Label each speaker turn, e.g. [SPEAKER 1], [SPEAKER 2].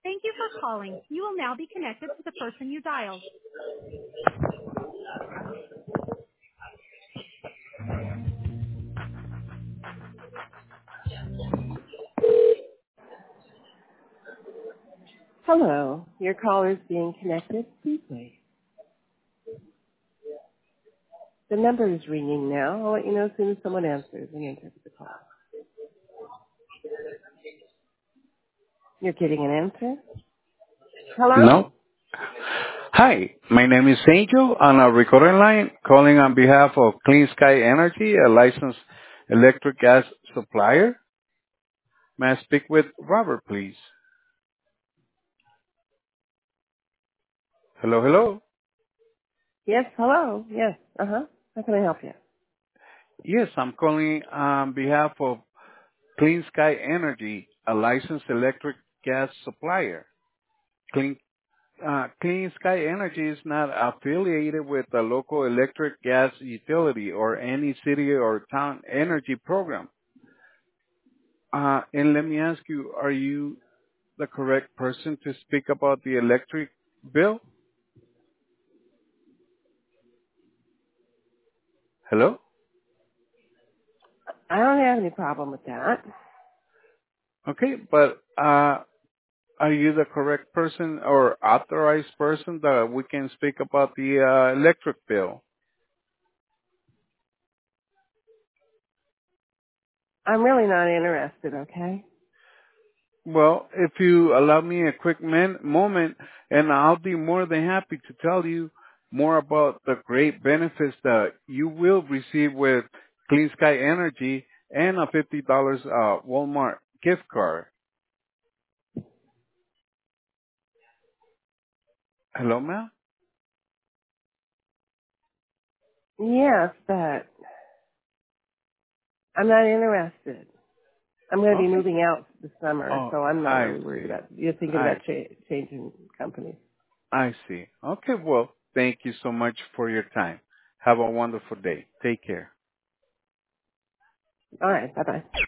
[SPEAKER 1] Thank you for calling. You will now be connected to the person you dialed. Hello, your caller is being connected. Please wait. The number is ringing now. I'll let you know as soon as someone answers and answers the call. You're getting an answer? Hello?
[SPEAKER 2] No. Hi, my name is Angel on a recording line calling on behalf of Clean Sky Energy, a licensed electric gas supplier. May I speak with Robert, please? Hello, hello.
[SPEAKER 1] Yes, hello. Yes, How can I help you?
[SPEAKER 2] Yes, I'm calling on behalf of Clean Sky Energy, a licensed electric gas supplier. Clean Sky Energy is not affiliated with a local electric gas utility or any city or town energy program. And let me ask you, are you the correct person to speak about the electric bill? Hello?
[SPEAKER 1] I don't have any problem with that.
[SPEAKER 2] Okay, but are you the correct person or authorized person that we can speak about the electric bill?
[SPEAKER 1] I'm really not interested, okay?
[SPEAKER 2] Well, if you allow me a quick moment, and I'll be more than happy to tell you more about the great benefits that you will receive with Clean Sky Energy and a $50 Walmart gift card. Hello, ma'am?
[SPEAKER 1] Yes, but I'm not interested. I'm going to be
[SPEAKER 2] Okay.
[SPEAKER 1] moving out this summer,
[SPEAKER 2] Oh,
[SPEAKER 1] so I'm not
[SPEAKER 2] I
[SPEAKER 1] really worried
[SPEAKER 2] see.
[SPEAKER 1] about you're thinking
[SPEAKER 2] I
[SPEAKER 1] about changing companies.
[SPEAKER 2] I see. Okay, well, thank you so much for your time. Have a wonderful day. Take care.
[SPEAKER 1] All right, bye-bye.